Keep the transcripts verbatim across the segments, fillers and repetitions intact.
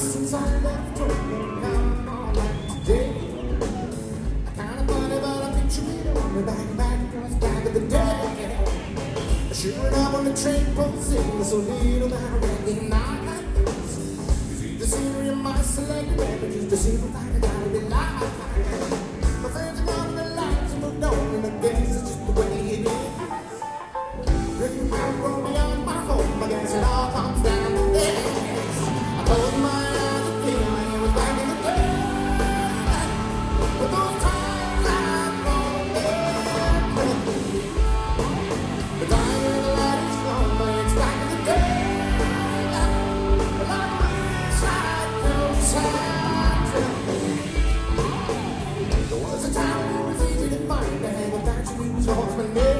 since I left home, come on like today. I kinda funny, but I picture it on the back, back, back of the day. Sure enough when the train pulls in, so little man ringing night like this. You see the scenery in my selected beverages, the scenery like I gotta be live. My friends are gone, the lights have moved on, and I guess it's just the way it is. Drinking my roll beyond my home, I guess it all comes down to this. I closed my eyes and feeling it was back in the day. But those times I've gone there. The time when the light is gone, but it's back in the day. But I wish I'd come inside. There was a time when it was easy to find a hang of that you was yours for me.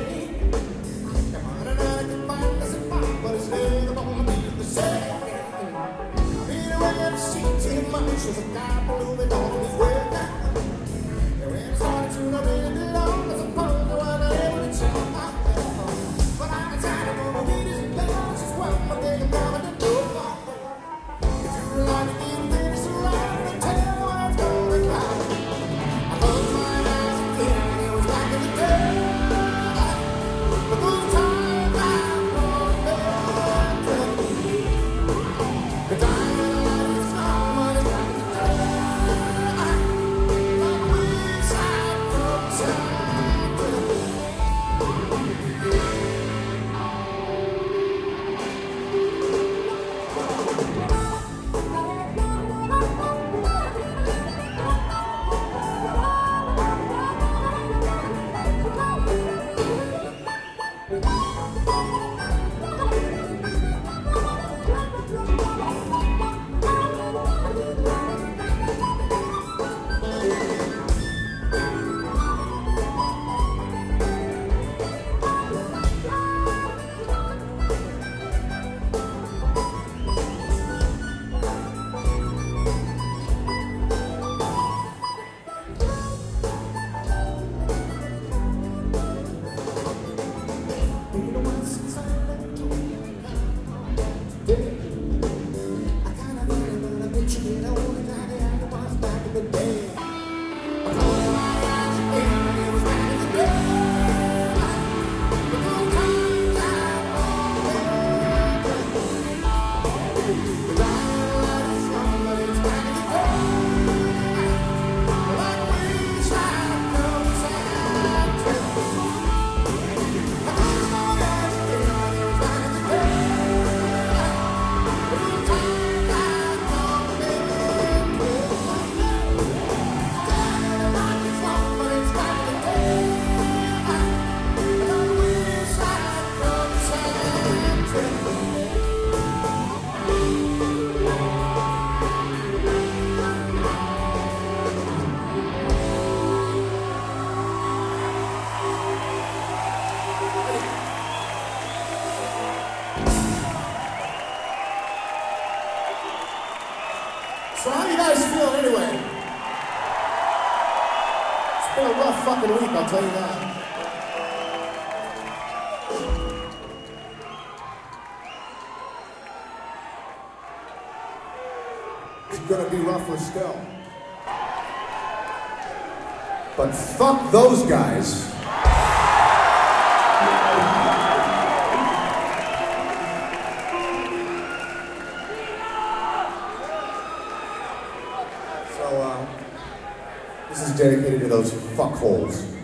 There's a guy moving on his way now. And when it's hard to know where it belongs, I suppose I want to able to tell my head. But I'm excited for the leaders and girls, it's one more day I'm coming to do. If you're alive to be this around, I'll tell you what's going on. I close my eyes and feel it was back in the day. But those times I've gone back. The time So how you guys feeling anyway? It's been a rough fucking week, I'll tell you that. It's gonna be rougher still. But fuck those guys. So, uh, this is dedicated to those fuckholes.